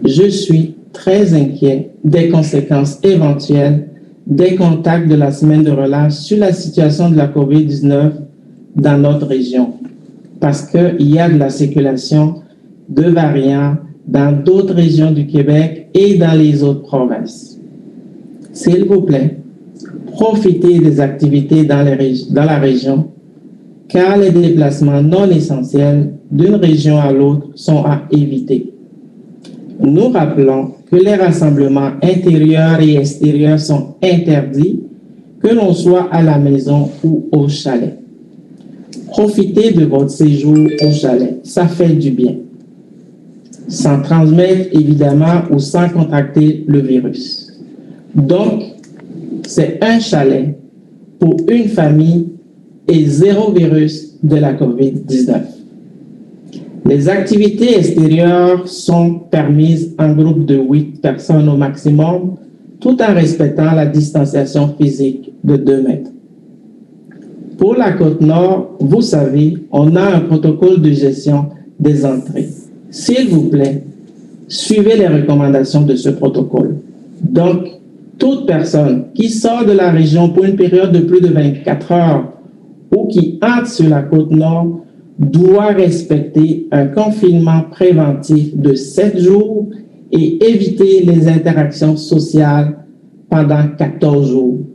je suis très inquiet des conséquences éventuelles des contacts de la semaine de relâche sur la situation de la COVID-19 dans notre région, parce qu'il y a de la circulation de variants dans d'autres régions du Québec et dans les autres provinces. S'il vous plaît, profitez des activités dans la région, car les déplacements non essentiels d'une région à l'autre sont à éviter. Nous rappelons que les rassemblements intérieurs et extérieurs sont interdits, que l'on soit à la maison ou au chalet. Profitez de votre séjour au chalet, ça fait du bien, sans transmettre évidemment ou sans contracter le virus. Donc, c'est un chalet pour une famille et 0 virus de la COVID-19. Les activités extérieures sont permises en groupe de 8 personnes au maximum, tout en respectant la distanciation physique de 2 mètres. Pour la Côte-Nord, vous savez, on a un protocole de gestion des entrées. S'il vous plaît, suivez les recommandations de ce protocole. Donc, toute personne qui sort de la région pour une période de plus de 24 heures ou qui entre sur la Côte-Nord doit respecter un confinement préventif de 7 jours et éviter les interactions sociales pendant 14 jours.